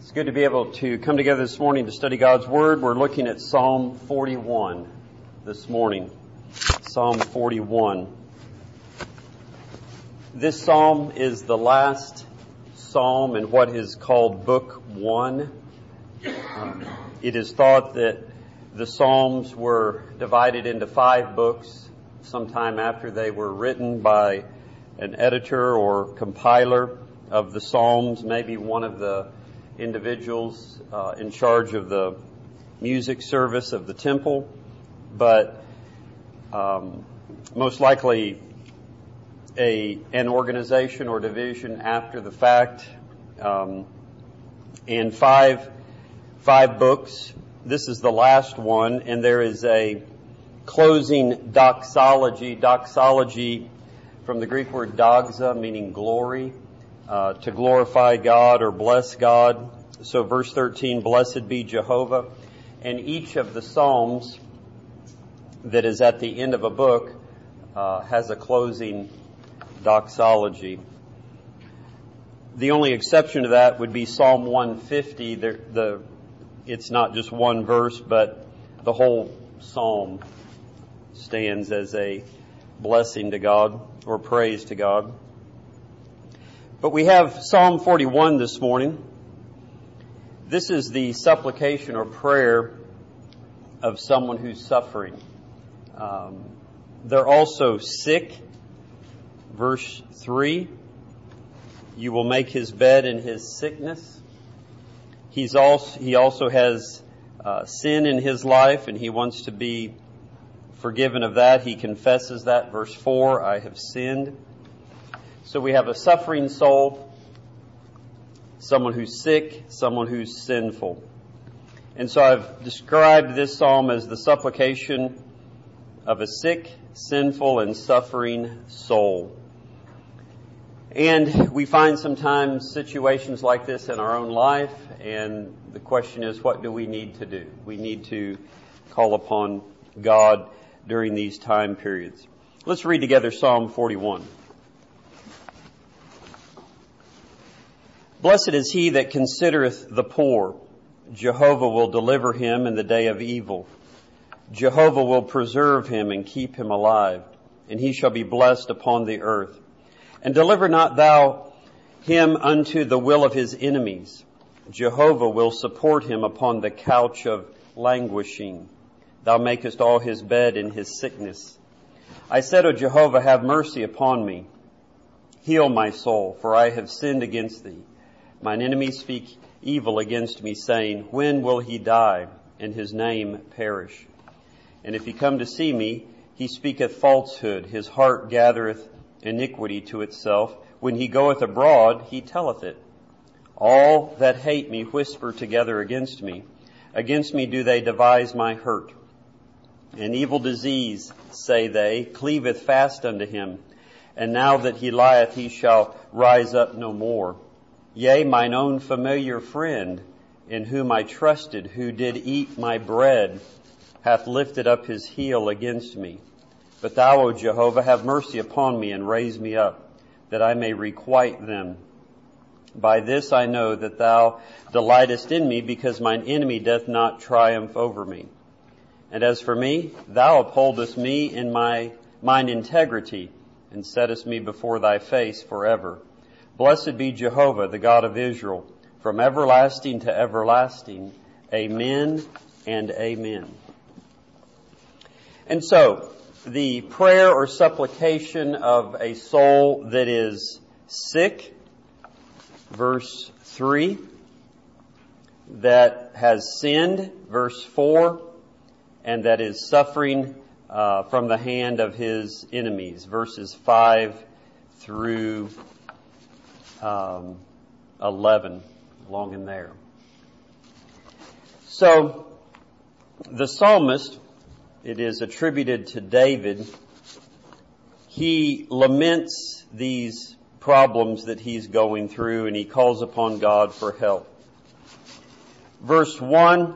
It's good to be able to come together this morning to study God's Word. We're looking at Psalm 41 this morning. Psalm 41. This psalm is the last psalm in what is called Book 1. It is thought that the Psalms were divided into 5 books sometime after they were written by an editor or compiler of the Psalms, maybe one of the individuals in charge of the music service of the temple, but most likely an organization or division after the fact, and five books. This is the last one, and there is a closing doxology. Doxology from the Greek word doxa, meaning glory. To glorify God or bless God. So verse 13, blessed be Jehovah. And each of the Psalms that is at the end of a book has a closing doxology. The only exception to that would be Psalm 150. It's not just one verse, but the whole psalm stands as a blessing to God or praise to God. But we have Psalm 41 this morning. This is the supplication or prayer of someone who's suffering. They're also sick. Verse 3, you will make his bed in his sickness. He also has sin in his life, and he wants to be forgiven of that. He confesses that. Verse 4, I have sinned. So we have a suffering soul, someone who's sick, someone who's sinful. And so I've described this psalm as the supplication of a sick, sinful, and suffering soul. And we find sometimes situations like this in our own life, and the question is, what do we need to do? We need to call upon God during these time periods. Let's read together Psalm 41. Blessed is he that considereth the poor. Jehovah will deliver him in the day of evil. Jehovah will preserve him and keep him alive, and he shall be blessed upon the earth. And deliver not thou him unto the will of his enemies. Jehovah will support him upon the couch of languishing. Thou makest all his bed in his sickness. I said, O Jehovah, have mercy upon me. Heal my soul, for I have sinned against thee. Mine enemies speak evil against me, saying, when will he die, and his name perish? And if he come to see me, he speaketh falsehood. His heart gathereth iniquity to itself. When he goeth abroad, he telleth it. All that hate me whisper together against me. Against me do they devise my hurt. An evil disease, say they, cleaveth fast unto him. And now that he lieth, he shall rise up no more. Yea, mine own familiar friend, in whom I trusted, who did eat my bread, hath lifted up his heel against me. But thou, O Jehovah, have mercy upon me, and raise me up, that I may requite them. By this I know that thou delightest in me, because mine enemy doth not triumph over me. And as for me, thou upholdest me in mine integrity, and settest me before thy face forever. Blessed be Jehovah, the God of Israel, from everlasting to everlasting. Amen and amen. And so, the prayer or supplication of a soul that is sick, verse 3, that has sinned, verse 4, and that is suffering from the hand of his enemies, verses 5 through 11, along in there. So, the psalmist, it is attributed to David, he laments these problems that he's going through, and he calls upon God for help. Verses 1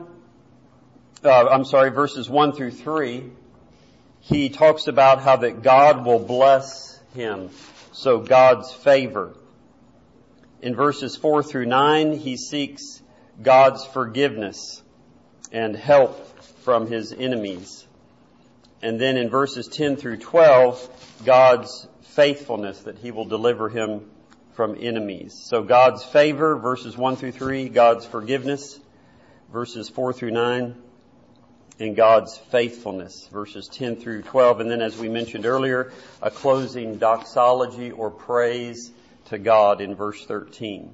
through 3, he talks about how that God will bless him. So God's favor. In verses 4 through 9, he seeks God's forgiveness and help from his enemies. And then in verses 10 through 12, God's faithfulness, that he will deliver him from enemies. So God's favor, verses 1 through 3, God's forgiveness, verses 4 through 9, and God's faithfulness, verses 10 through 12. And then, as we mentioned earlier, a closing doxology or praise to God in verse 13.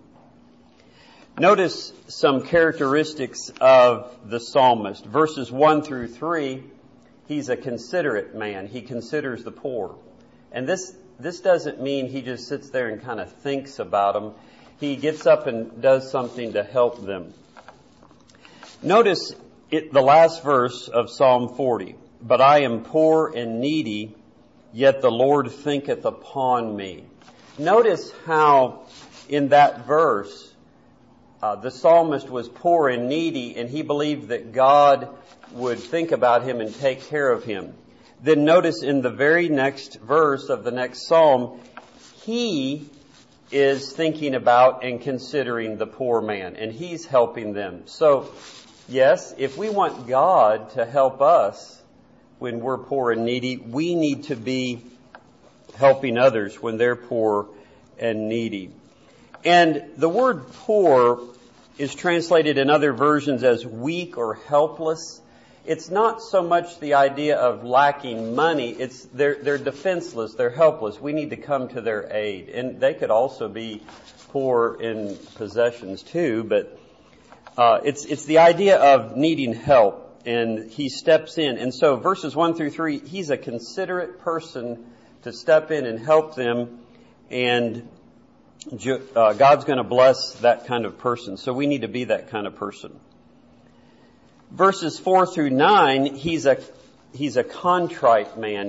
Notice some characteristics of the psalmist. Verses 1 through 3, he's a considerate man. He considers the poor. And this doesn't mean he just sits there and kind of thinks about them. He gets up and does something to help them. Notice the last verse of Psalm 40. But I am poor and needy, yet the Lord thinketh upon me. Notice how in that verse, the psalmist was poor and needy, and he believed that God would think about him and take care of him. Then notice in the very next verse of the next psalm, he is thinking about and considering the poor man, and he's helping them. So, yes, if we want God to help us when we're poor and needy, we need to be helping others when they're poor and needy. And the word poor is translated in other versions as weak or helpless. It's not so much the idea of lacking money. It's they're defenseless. They're helpless. We need to come to their aid. And they could also be poor in possessions too, but it's the idea of needing help, and he steps in. And so verses 1 through 3, he's a considerate person to step in and help them, and God's going to bless that kind of person. So we need to be that kind of person. Verses 4 through 9, he's a contrite man.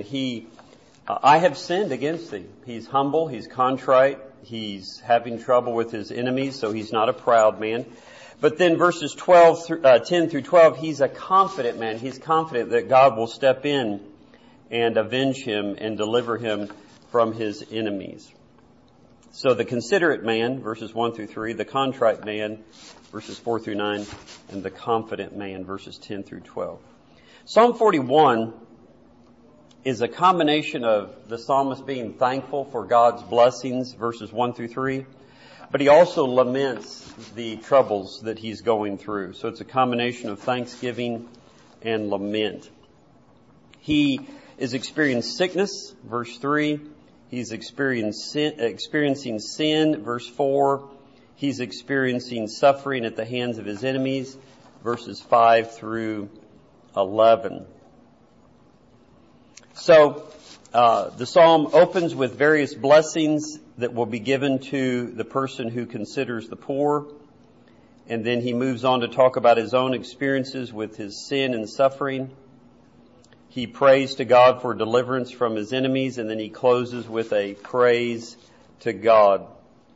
I have sinned against thee. He's humble. He's contrite. He's having trouble with his enemies, so he's not a proud man. But then verses 10 through 12, he's a confident man. He's confident that God will step in and avenge him and deliver him from his enemies. So the considerate man, verses 1 through 3, the contrite man, verses 4 through 9, and the confident man, verses 10 through 12. Psalm 41 is a combination of the psalmist being thankful for God's blessings, verses 1 through 3, but he also laments the troubles that he's going through. So it's a combination of thanksgiving and lament. He is experiencing sickness, verse 3. He's experiencing sin, verse 4. He's experiencing suffering at the hands of his enemies, verses 5 through 11. So the psalm opens with various blessings that will be given to the person who considers the poor. And then he moves on to talk about his own experiences with his sin and suffering. He prays to God for deliverance from his enemies, and then he closes with a praise to God.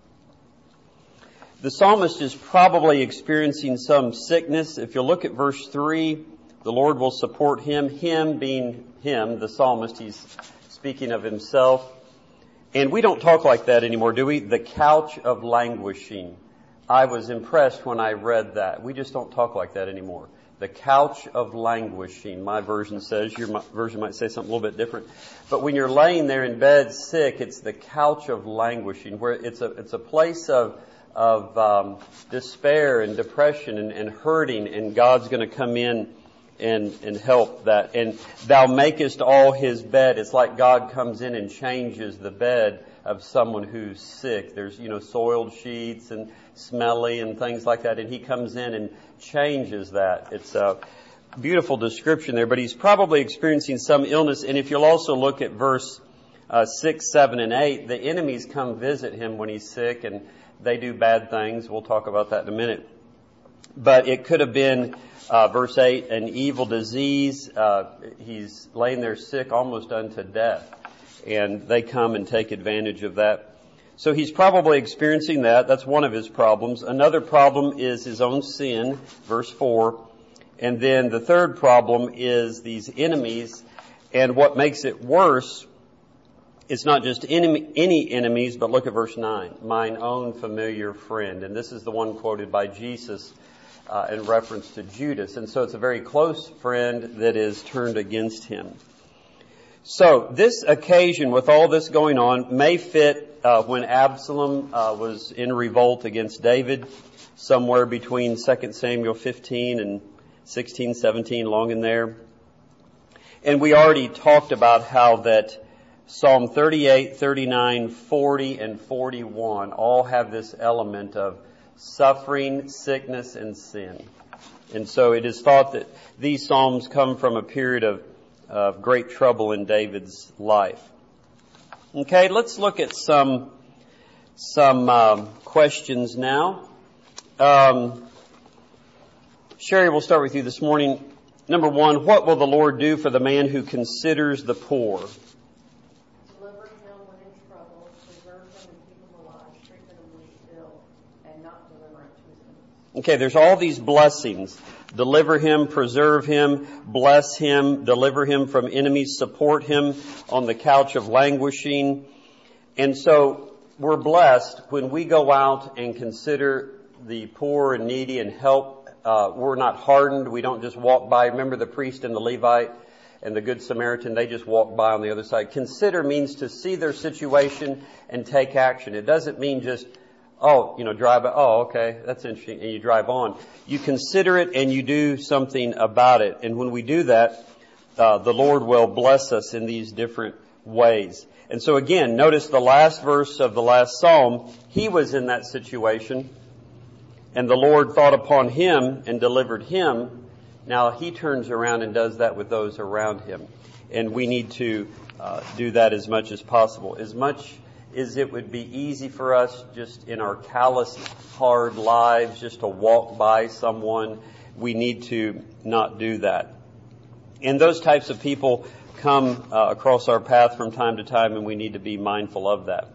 The psalmist is probably experiencing some sickness. If you look at verse 3, the Lord will support him. Him being him, the psalmist, he's speaking of himself. And we don't talk like that anymore, do we? The couch of languishing. I was impressed when I read that. We just don't talk like that anymore. The couch of languishing, my version says. Your version might say something a little bit different. But when you're laying there in bed sick, it's the couch of languishing, where it's a place of despair and depression and hurting, and God's going to come in and help that. And thou makest all his bed. It's like God comes in and changes the bed of someone who's sick. There's, soiled sheets and smelly and things like that. And he comes in and changes that. It's a beautiful description there, but he's probably experiencing some illness. And if you'll also look at verse 6, 7, and 8, the enemies come visit him when he's sick, and they do bad things. We'll talk about that in a minute. But it could have been, verse 8, an evil disease. He's laying there sick almost unto death. And they come and take advantage of that. So he's probably experiencing that. That's one of his problems. Another problem is his own sin, verse 4. And then the third problem is these enemies. And what makes it worse It's not just any enemies, but look at verse 9. Mine own familiar friend. And this is the one quoted by Jesus in reference to Judas. And so it's a very close friend that is turned against him. So this occasion, with all this going on, may fit when Absalom was in revolt against David, somewhere between 2 Samuel 15 and 16, 17, long in there. And we already talked about how that Psalm 38, 39, 40, and 41 all have this element of suffering, sickness, and sin. And so it is thought that these Psalms come from a period of great trouble in David's life. Okay, let's look at some questions now. Sherry, we'll start with you this morning. Number one, what will the Lord do for the man who considers the poor? Deliver him when in trouble, preserve him and keep him alive, strengthen him when he's ill, and not deliver him to his enemies. Okay, there's all these blessings. Deliver him, preserve him, bless him, deliver him from enemies, support him on the couch of languishing. And so we're blessed when we go out and consider the poor and needy and help. We're not hardened. We don't just walk by. Remember the priest and the Levite and the Good Samaritan? They just walk by on the other side. Consider means to see their situation and take action. It doesn't mean just, drive by. Oh, okay, that's interesting. And you drive on. You consider it and you do something about it. And when we do that, the Lord will bless us in these different ways. And so again, notice the last verse of the last Psalm. He was in that situation. And the Lord thought upon him and delivered him. Now he turns around and does that with those around him. And we need to do that as much as possible. As much as it would be easy for us just in our callous, hard lives just to walk by someone, we need to not do that. And those types of people come across our path from time to time, and we need to be mindful of that.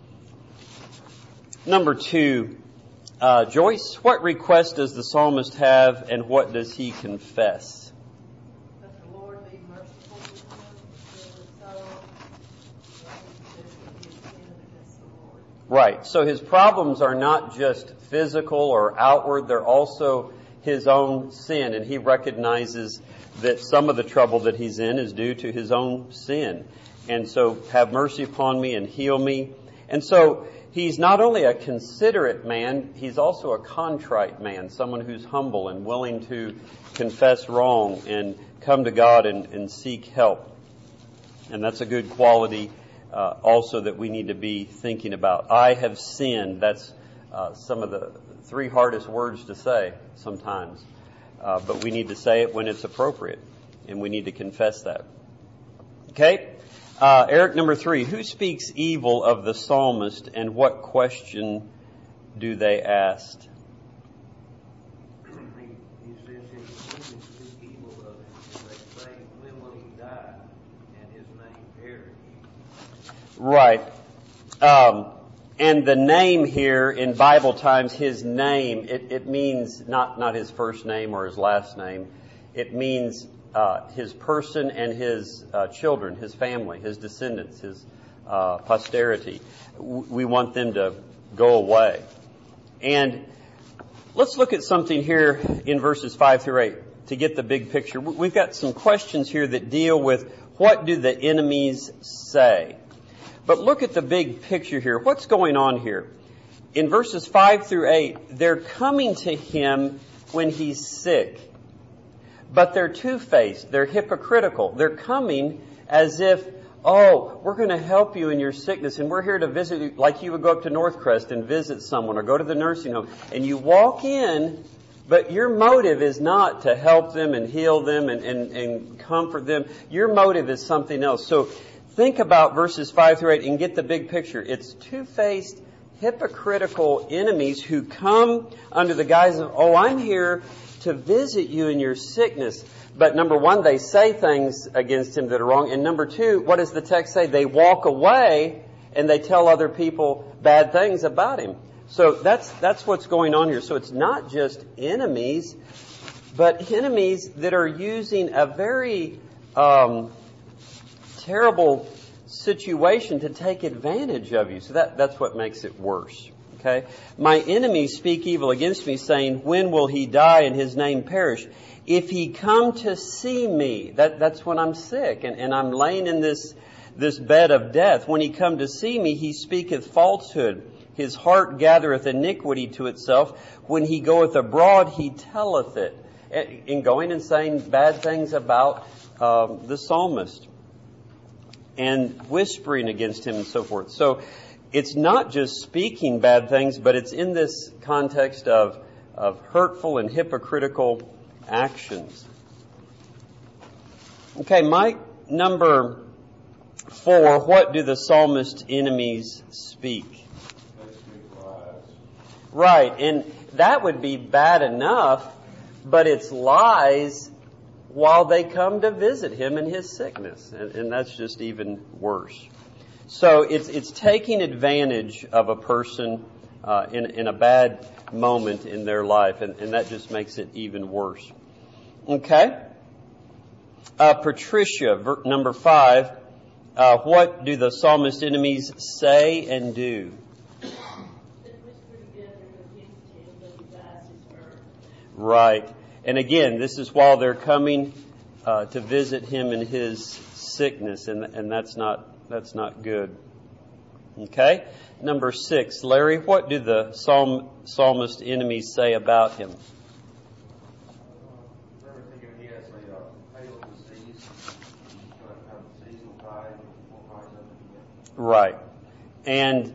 Number two, Joyce, what request does the psalmist have, and what does he confess? That the Lord be merciful to him, heal his soul, and he has sinned against the Lord. Right. So his problems are not just physical or outward, they're also his own sin, and he recognizes that some of the trouble that he's in is due to his own sin. And so, have mercy upon me and heal me. And so, he's not only a considerate man, he's also a contrite man, someone who's humble and willing to confess wrong and come to God and seek help. And that's a good quality also that we need to be thinking about. I have sinned. That's some of the three hardest words to say sometimes. But we need to say it when it's appropriate, and we need to confess that. Okay? Eric, number three, who speaks evil of the psalmist, and what question do they ask? He says his enemies speak evil of him, and they say, when will he die, and his name perish? Right. And the name here in Bible times, his name, it means not his first name or his last name. It means his person and his children, his family, his descendants, his posterity. We want them to go away. And let's look at something here in verses 5 through 8 to get the big picture. We've got some questions here that deal with what do the enemies say. But look at the big picture here. What's going on here? In verses 5 through 8, they're coming to him when he's sick. But they're two-faced. They're hypocritical. They're coming as if, we're going to help you in your sickness, and we're here to visit you, like you would go up to Northcrest and visit someone or go to the nursing home. And you walk in, but your motive is not to help them and heal them and comfort them. Your motive is something else. So think about verses 5 through 8 and get the big picture. It's two-faced, hypocritical enemies who come under the guise of, I'm here to visit you in your sickness. But number one, they say things against him that are wrong. And number two, what does the text say? They walk away and they tell other people bad things about him. So that's what's going on here. So it's not just enemies, but enemies that are using a very terrible situation to take advantage of you. So that's what makes it worse. Okay? My enemies speak evil against me, saying, when will he die and his name perish? If he come to see me, that's when I'm sick and I'm laying in this bed of death. When he come to see me, he speaketh falsehood. His heart gathereth iniquity to itself. When he goeth abroad, he telleth it. In going and saying bad things about the psalmist and whispering against him and so forth. So it's not just speaking bad things, but it's in this context of hurtful and hypocritical actions. Okay, Mike, number 4, what do the psalmist's enemies speak? They speak lies. Right, and that would be bad enough, but it's lies while they come to visit him in his sickness, and that's just even worse. So it's taking advantage of a person in a bad moment in their life, and that just makes it even worse. Okay? Patricia, number 5, what do the psalmist's enemies say and do? Right. And again, this is while they're coming to visit him in his sickness, and that's not good. Okay? Number 6, Larry, what do the psalmist's enemies say about him? Everything he has a fatal disease. He's going to have seasonal die and rise up again. Right. And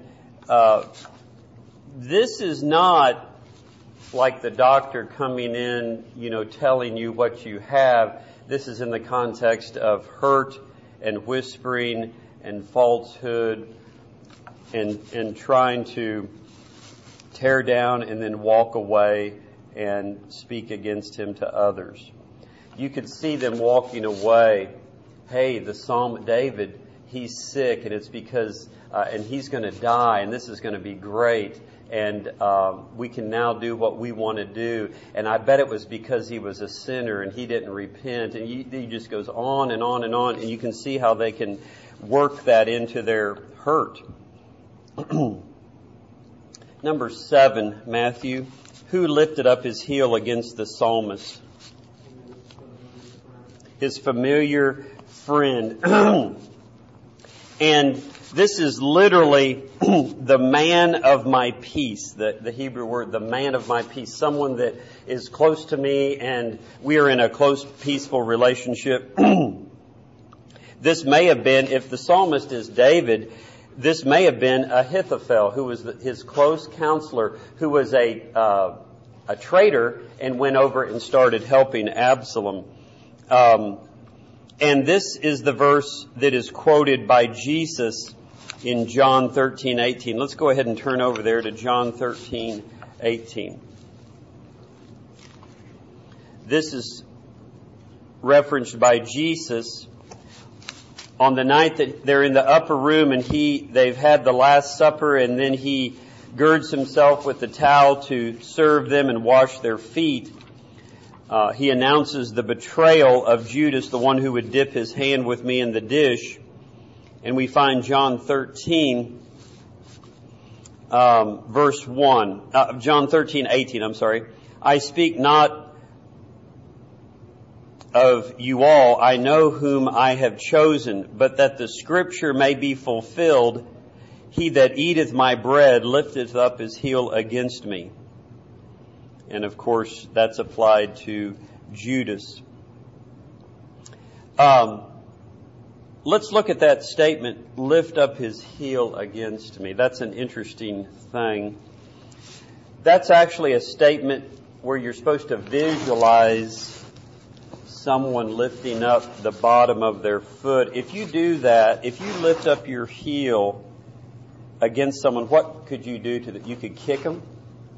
this is not like the doctor coming in, telling you what you have. This is in the context of hurt and whispering and falsehood and trying to tear down and then walk away and speak against him to others. You could see them walking away. Hey, the Psalm David, he's sick and it's because, and he's going to die and this is going to be great. And we can now do what we want to do. And I bet it was because he was a sinner and he didn't repent. And he just goes on and on and on. And you can see how they can work that into their hurt. Number 7, Matthew. Who lifted up his heel against the psalmist? His familiar friend. And this is literally the man of my peace, the Hebrew word, the man of my peace, someone that is close to me and we are in a close, peaceful relationship. This may have been, if the psalmist is David, this may have been Ahithophel, who was his close counselor, who was a traitor and went over and started helping Absalom. And this is the verse that is quoted by Jesus in John 13:18. Let's go ahead and turn over there to John 13:18. This is referenced by Jesus on the night that they're in the upper room and they've had the Last Supper, and then he girds himself with the towel to serve them and wash their feet. He announces the betrayal of Judas, the one who would dip his hand with me in the dish. And we find John 13, verse 1. John 13:18, I'm sorry. I speak not of you all, I know whom I have chosen, but that the scripture may be fulfilled, he that eateth my bread lifteth up his heel against me. And of course, that's applied to Judas. Let's look at that statement, lift up his heel against me. That's an interesting thing. That's actually a statement where you're supposed to visualize someone lifting up the bottom of their foot. If you do that, if you lift up your heel against someone, what could you do to them? You could kick them.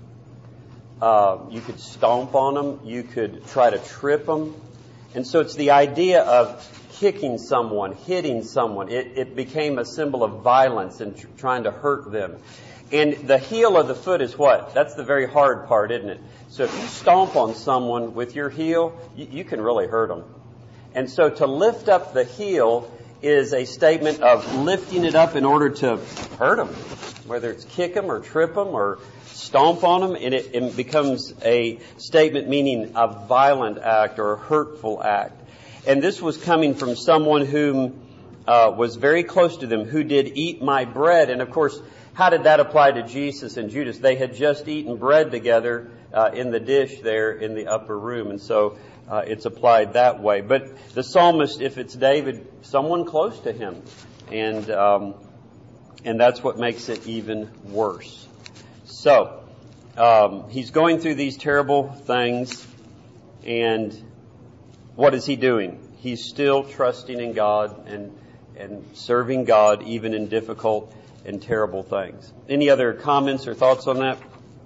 You could stomp on them. You could try to trip them. And so it's the idea of kicking someone, hitting someone. It became a symbol of violence and trying to hurt them. And the heel of the foot is what? That's the very hard part, isn't it? So if you stomp on someone with your heel, you can really hurt them. And so to lift up the heel is a statement of lifting it up in order to hurt them, whether it's kick them or trip them or stomp on them, and it becomes a statement meaning a violent act or a hurtful act. And this was coming from someone whom was very close to them, who did eat my bread. And of course, how did that apply to Jesus and Judas? They had just eaten bread together in the dish there in the upper room. And so it's applied that way. But the psalmist, if it's David, someone close to him. And that's what makes it even worse. So, he's going through these terrible things, and what is he doing? He's still trusting in God and serving God even in difficult and terrible things. Any other comments or thoughts on that?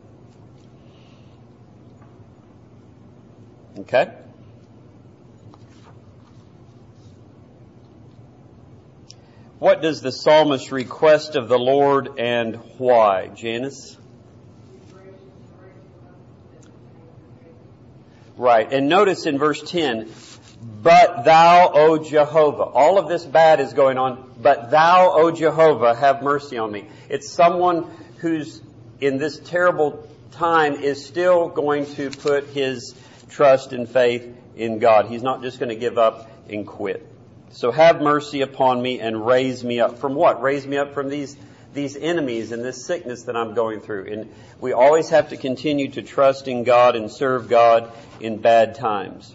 Okay. What does the psalmist request of the Lord and why? Janice? Right. And notice in verse 10, but thou, O Jehovah. All of this bad is going on. But thou, O Jehovah, have mercy on me. It's someone who's in this terrible time is still going to put his trust and faith in God. He's not just going to give up and quit. So have mercy upon me and raise me up. From what? Raise me up from these enemies and this sickness that I'm going through. And we always have to continue to trust in God and serve God in bad times.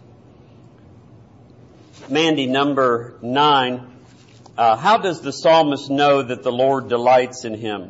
Mandy, number 9. How does the psalmist know that the Lord delights in him?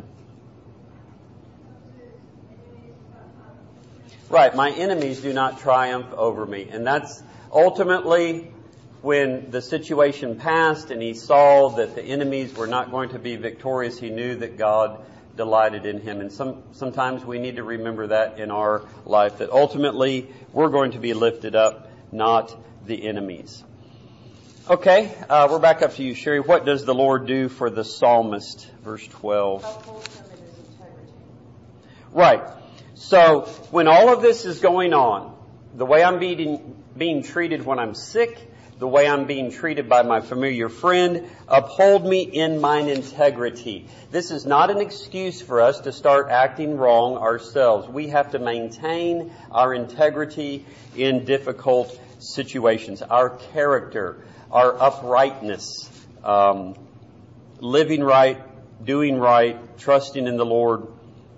Right, my enemies do not triumph over me. And that's ultimately when the situation passed and he saw that the enemies were not going to be victorious, he knew that God delighted in him. And sometimes we need to remember that in our life, that ultimately we're going to be lifted up, not the enemies. Okay, we're back up to you, Sherry. What does the Lord do for the psalmist? Verse 12. Uphold him in his integrity. Right. So when all of this is going on, the way I'm being treated when I'm sick, the way I'm being treated by my familiar friend, uphold me in mine integrity. This is not an excuse for us to start acting wrong ourselves. We have to maintain our integrity in difficult situations, our character, our uprightness, living right, doing right, trusting in the Lord,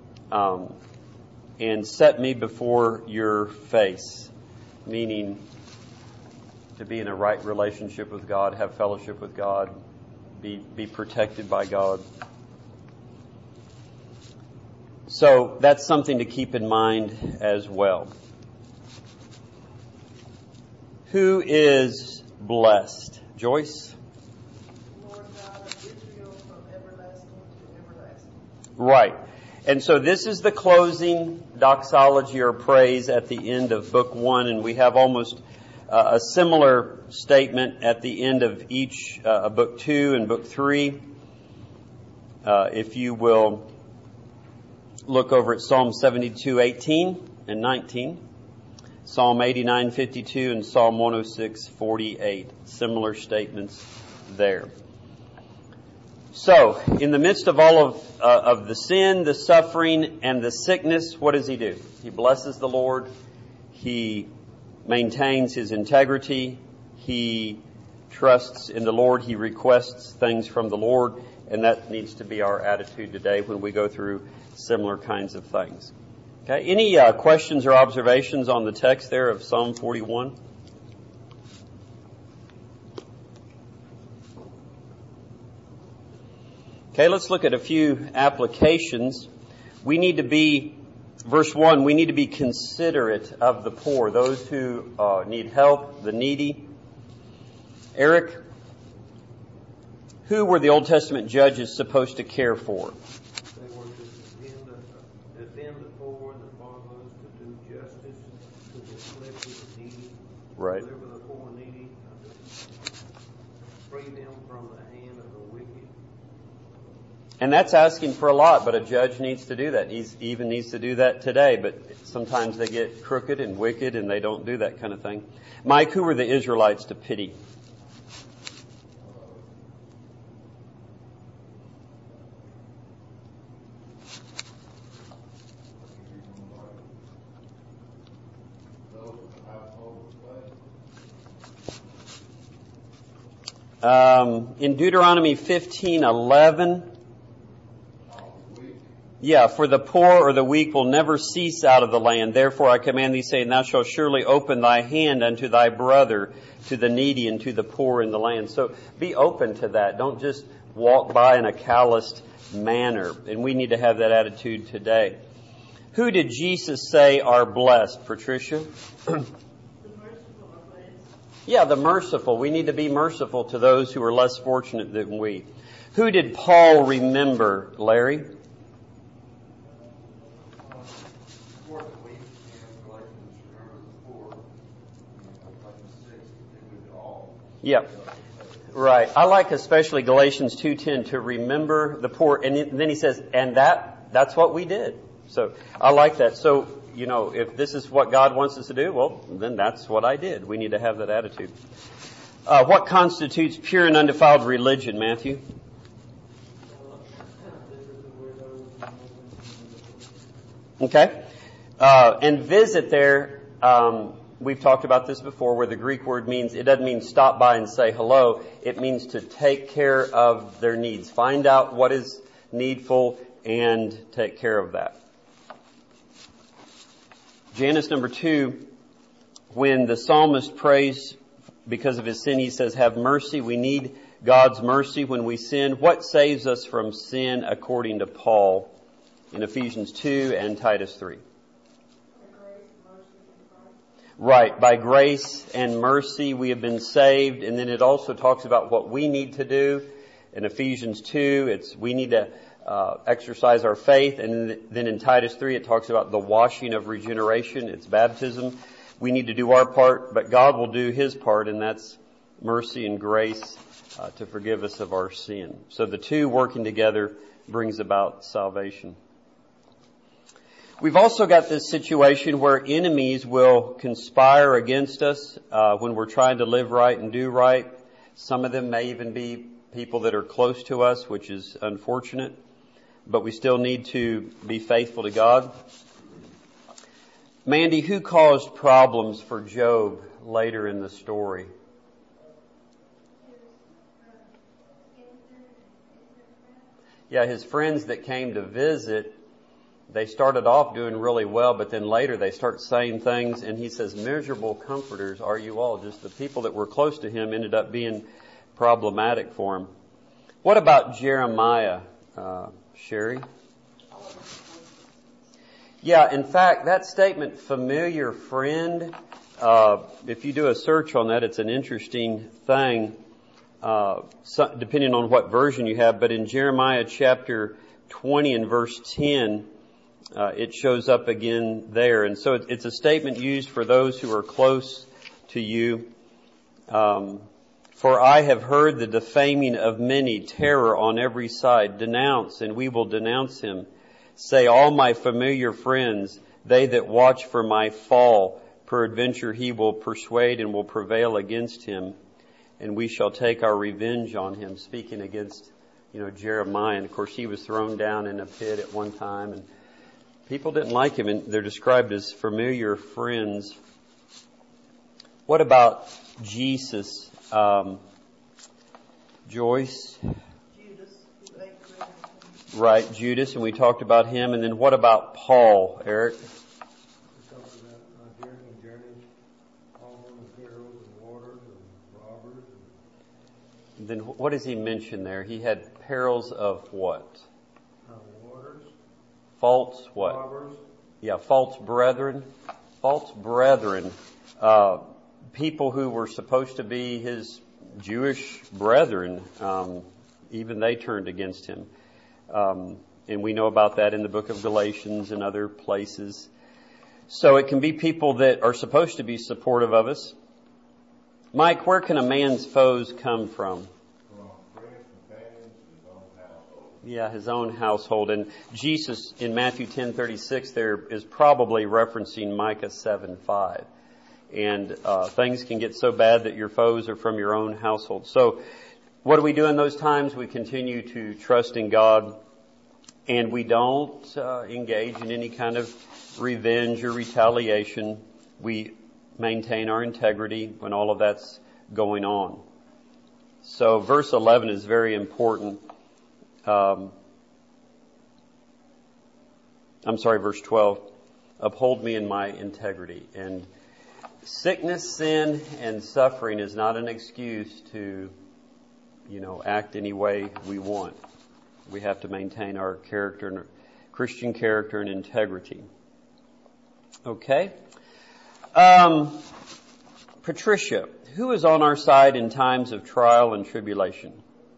and set me before your face, meaning to be in a right relationship with God, have fellowship with God, be protected by God. So that's something to keep in mind as well. Who is blessed? Joyce? Lord God of Israel, from everlasting to everlasting. Right. And so this is the closing doxology or praise at the end of Book 1, and we have almost a similar statement at the end of each Book 2 and Book 3. If you will look over at Psalm 72:18 and 19, Psalm 89:52, and Psalm 106:48. Similar statements there. So, in the midst of all of the sin, the suffering, and the sickness, what does he do? He blesses the Lord. He maintains his integrity. He trusts in the Lord. He requests things from the Lord. And that needs to be our attitude today when we go through similar kinds of things. Okay. Any questions or observations on the text there of Psalm 41? Okay, let's look at a few applications. We need to be, verse 1, we need to be considerate of the poor, those who need help, the needy. Eric, who were the Old Testament judges supposed to care for? They were to defend the poor and the fatherless, to do justice, to the afflicted, the needy, Right. deliver the poor and needy, free them from the hand of the wicked. And that's asking for a lot, but a judge needs to do that. He even needs to do that today, but sometimes they get crooked and wicked and they don't do that kind of thing. Mike, who were the Israelites to pity? In Deuteronomy 15:11, for the poor or the weak will never cease out of the land. Therefore I command thee, saying, Thou shalt surely open thy hand unto thy brother, to the needy and to the poor in the land. So be open to that. Don't just walk by in a calloused manner. And we need to have that attitude today. Who did Jesus say are blessed, Patricia? Yeah, the merciful. We need to be merciful to those who are less fortunate than we. Who did Paul remember, Larry? Yep. Right. I like especially Galatians 2:10, to remember the poor. And then he says, and that's what we did. So I like that. So, if this is what God wants us to do, well, then that's what I did. We need to have that attitude. What constitutes pure and undefiled religion, Matthew? Okay. And visit there, we've talked about this before, where the Greek word means, it doesn't mean stop by and say hello. It means to take care of their needs. Find out what is needful and take care of that. Janice, number 2, when the psalmist prays because of his sin, he says, have mercy. We need God's mercy when we sin. What saves us from sin according to Paul in Ephesians 2 and Titus 3? Right. By grace and mercy we have been saved. And then it also talks about what we need to do. In Ephesians 2, we need to exercise our faith. And then in Titus 3, it talks about the washing of regeneration. It's baptism. We need to do our part, but God will do His part, and that's mercy and grace to forgive us of our sin. So the two working together brings about salvation. We've also got this situation where enemies will conspire against us when we're trying to live right and do right. Some of them may even be people that are close to us, which is unfortunate, but we still need to be faithful to God. Mandy, who caused problems for Job later in the story? Yeah, his friends that came to visit, they started off doing really well, but then later they start saying things, and he says, miserable comforters are you all. Just the people that were close to him ended up being problematic for him. What about Jeremiah, Sherry? Yeah, in fact, that statement, familiar friend, if you do a search on that, it's an interesting thing, depending on what version you have. But in Jeremiah chapter 20 and verse 10, it shows up again there. And so it's a statement used for those who are close to you. For I have heard the defaming of many, terror on every side. Denounce, and we will denounce him. Say, all my familiar friends, they that watch for my fall, peradventure he will persuade and will prevail against him, and we shall take our revenge on him. Speaking against, Jeremiah. And of course, he was thrown down in a pit at one time, and people didn't like him, and they're described as familiar friends. What about Jesus? Joyce? Right, Judas, and we talked about him. And then what about Paul, Eric? Then what does he mention there? He had perils of what? Waters. False what? Robbers. Yeah, false brethren. False brethren. People who were supposed to be his Jewish brethren, even they turned against him. And we know about that in the book of Galatians and other places. So it can be people that are supposed to be supportive of us. Mike, where can a man's foes come from? Friends, companions, his own household. Yeah, his own household. And Jesus in Matthew 10:36 there is probably referencing Micah 7:5. And things can get so bad that your foes are from your own household. So what do we do in those times? We continue to trust in God, and we don't engage in any kind of revenge or retaliation. We maintain our integrity when all of that's going on. So verse 11 is very important. Verse 12. Uphold me in my integrity. And sickness, sin, and suffering is not an excuse to, act any way we want. We have to maintain our character, Christian character and integrity. Okay. Patricia, who is on our side in times of trial and tribulation?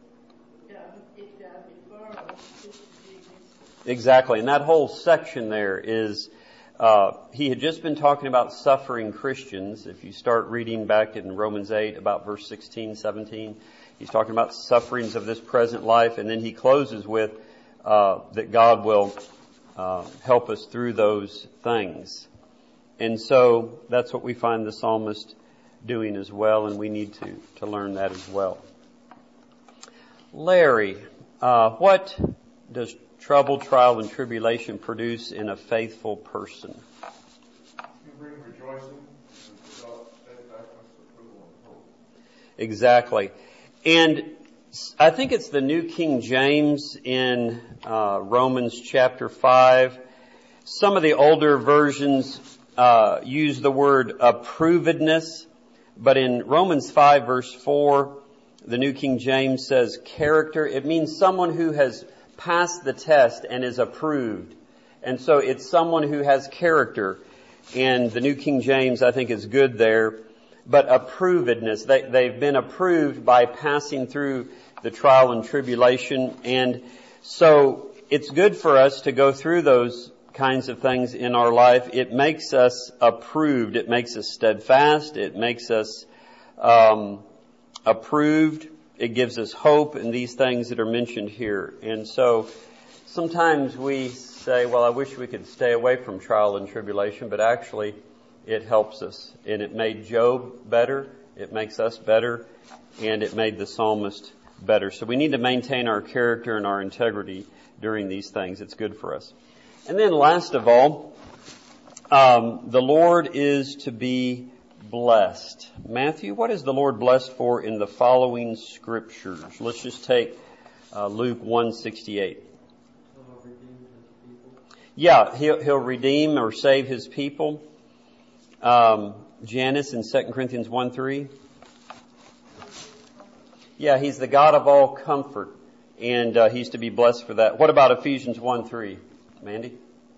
Exactly. And that whole section there is, he had just been talking about suffering Christians. If you start reading back in Romans 8 about verse 16, 17, he's talking about sufferings of this present life. And then he closes with, that God will, help us through those things. And so that's what we find the psalmist doing as well, and we need to learn that as well. Larry, what does trouble, trial, and tribulation produce in a faithful person? You bring rejoicing and develop steadfastness, approval, and hope. Exactly. And I think it's the New King James in Romans chapter 5. Some of the older versions use the word approvedness, but in Romans 5 verse 4, the New King James says character. It means someone who has passed the test and is approved. And so it's someone who has character. And the New King James, I think, is good there. But approvedness, they've been approved by passing through the trial and tribulation. And so it's good for us to go through those kinds of things in our life. It makes us approved. It makes us steadfast. It makes us approved. It gives us hope in these things that are mentioned here. And so sometimes we say, well, I wish we could stay away from trial and tribulation, but actually it helps us. And it made Job better. It makes us better. And it made the psalmist better. So we need to maintain our character and our integrity during these things. It's good for us. And then last of all, the Lord is to be blessed. Matthew, what is the Lord blessed for in the following scriptures? Let's just take Luke 1:68. Yeah, he'll redeem or save his people. Janice in 2 Corinthians 1:3. Yeah, he's the God of all comfort, and he's to be blessed for that. What about Ephesians 1:3? Mandy?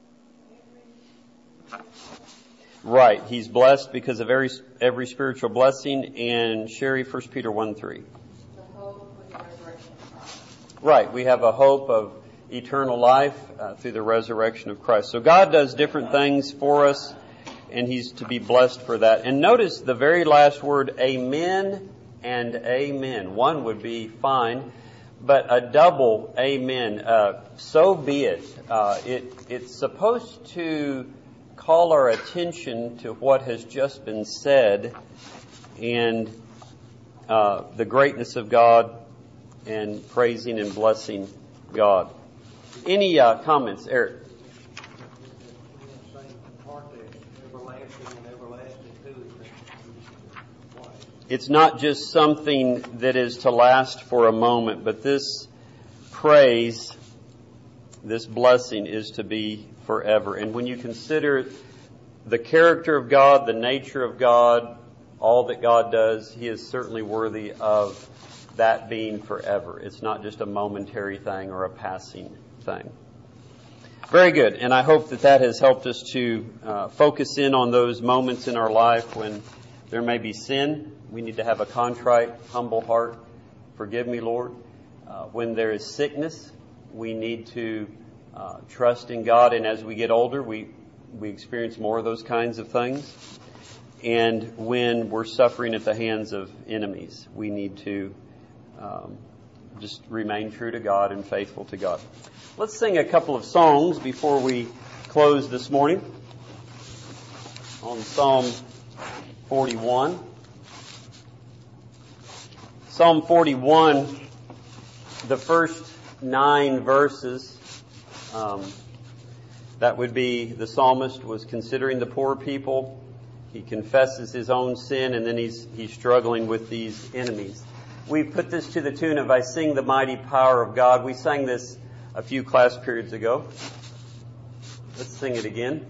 Right. He's blessed because of every spiritual blessing. And Sherry, 1 Peter 1:3. The hope of the resurrection of Christ. Right. We have a hope of eternal life through the resurrection of Christ. So God does different things for us, and he's to be blessed for that. And notice the very last word, amen and amen. One would be fine, but a double amen. So be it. It's supposed to call our attention to what has just been said and the greatness of God and praising and blessing God. Any comments, Eric? It's not just something that is to last for a moment, but this praise, this blessing is to be forever. And when you consider the character of God, the nature of God, all that God does, he is certainly worthy of that being forever. It's not just a momentary thing or a passing thing. Very good. And I hope that has helped us to focus in on those moments in our life when there may be sin. We need to have a contrite, humble heart. Forgive me, Lord. When there is sickness, we need to trust in God. And as we get older, we experience more of those kinds of things. And when we're suffering at the hands of enemies, we need to just remain true to God and faithful to God. Let's sing a couple of songs before we close this morning. On Psalm 41. Psalm 41, the first 9 verses, that would be the psalmist was considering the poor people. He confesses his own sin, and then he's struggling with these enemies. We put this to the tune of I Sing the Mighty Power of God. We sang this a few class periods ago. Let's sing it again.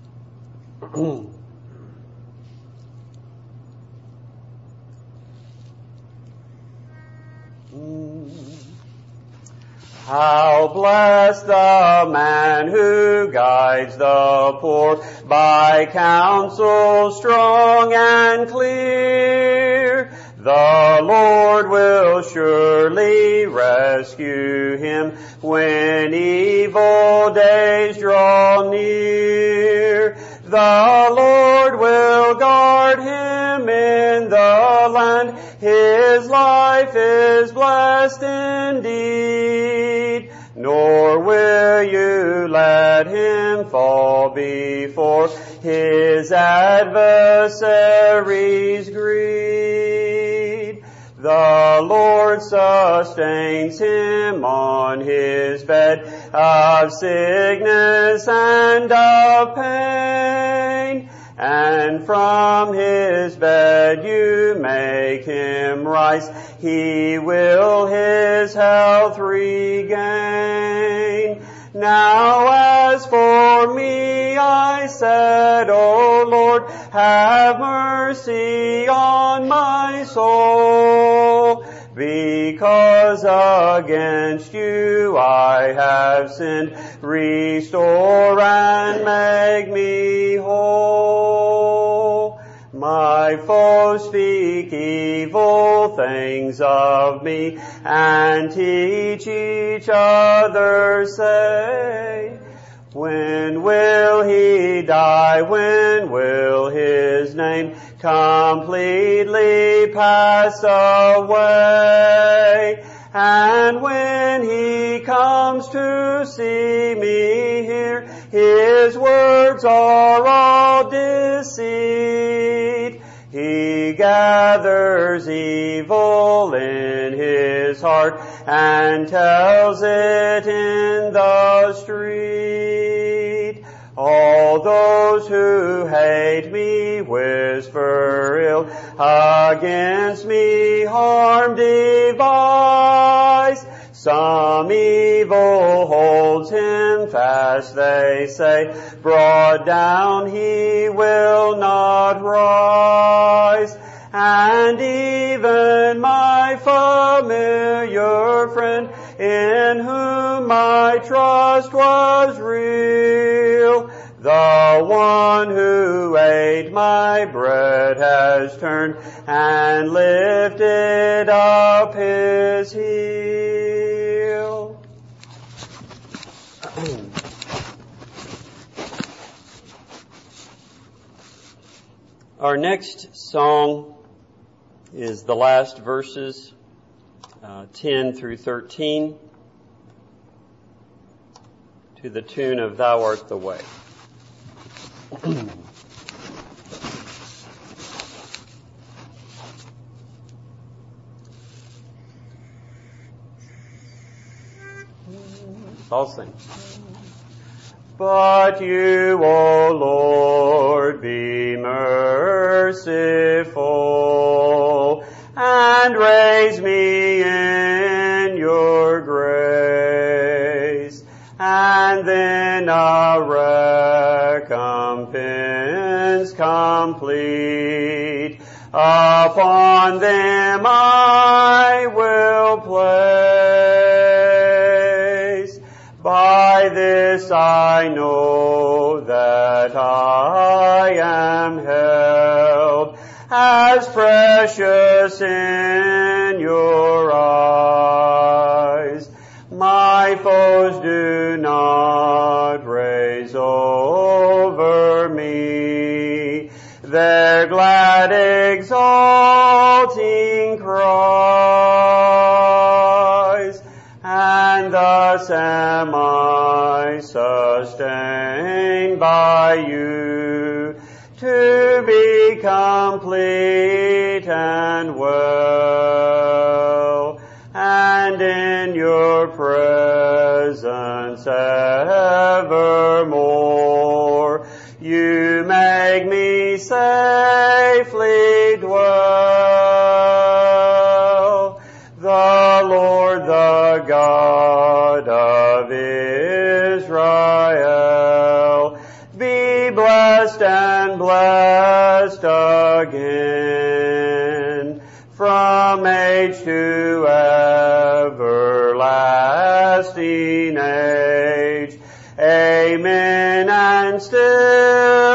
How blessed the man who guides the poor by counsel strong and clear. The Lord will surely rescue him when evil days draw near. The Lord will guard him in the land. His life is blessed indeed. Nor will you let him fall before his adversaries' greed. The Lord sustains him on his bed of sickness and of pain. And from his bed you make him rise. He will his health regain. Now as for me, I said, O Lord, have mercy on my soul. Because against you I have sinned, restore and make me whole. My foes speak evil things of me, and teach each other, say, when will he die? When will his name completely pass away? And when he comes to see me here, his words are all deceit. He gathers evil in his heart and tells it in the street. All those who hate me whisper ill against me, harm devise. Some evil holds him fast, they say, brought down he will not rise. And even my familiar friend, in whom my trust was real, the one who ate my bread has turned and lifted up his heel. Our next song is the last verses, 10 through 13, to the tune of Thou Art the Way. I'll sing. But you, O Lord, be merciful and raise me in your grace, and then a recompense complete upon them I will place. By this I know that I am held as precious in your eyes. My foes do not raise over me their glad exalting cries, and thus am I sustained by you to be complete and well, and in your presence evermore you make me say, blessed and blessed again, from age to everlasting age. Amen, and still